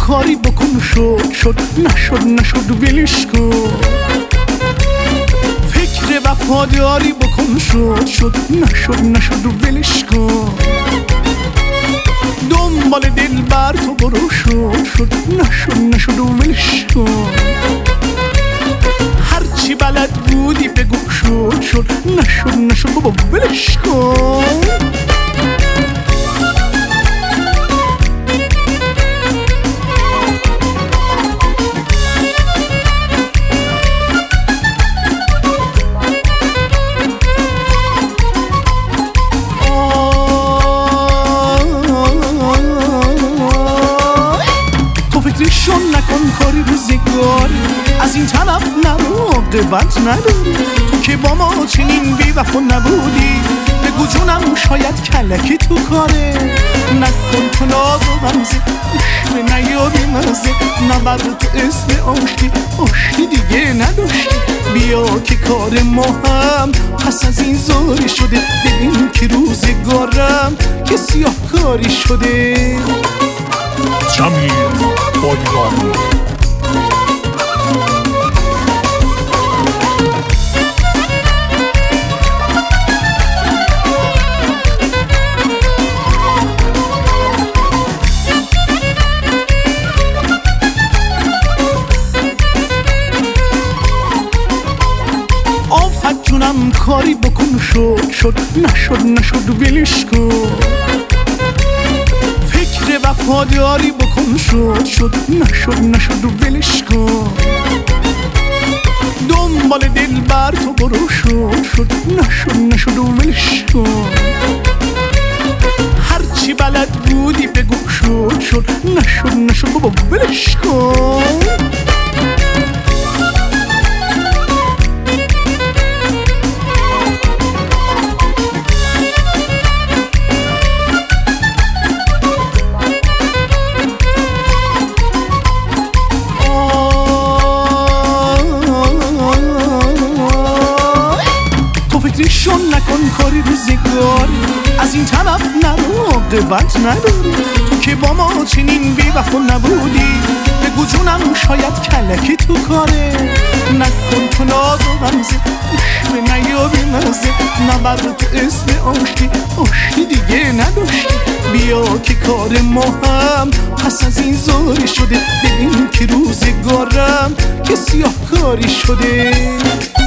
کاری بکن شد نشد ولش کن فکر وفاداری بکن شد نشد ولش کن دنبال دلبر تو برو شد نشد ولش کن هرچی بلد بودی بگو شد نشد بابا ولش کن فکرشون نکن کاری روزگاری از این طرف نرو عاقبت نداری تو که با ما چنین بی وفا نبودی بگو جونم شاید کلکی تو کاره نکن تو ناز و غمزه عشق نیابی مزه نبر تو اسم آشتی دیگه نداشتی بیا که کار ما هم پس از این زاری شده ببین که روزگارم که سیاه کاری شده جمیل بادیگانی آفت جونم کاری بکن شد نشد ولش کن فکر وفاداری بکن شد نشد ولش کن دنبال دلبر تو برو شد نشد ولش کن هرچی بلد بودی بگو شد نشد بابا ولش کن فکرشون نکن کاری روزگاری از این طرف نرو عاقبت نداری تو که با ما چنین بی وفا نبودی بگو جونم شاید کلکی تو کاره نکن تو ناز و غمزه عشق نیابی مزه نبر تو اسم آشتی دیگه نداشتی بیا که کار ما هم پس از این زاری شده ببین که روزگارم که سیاه کاری شده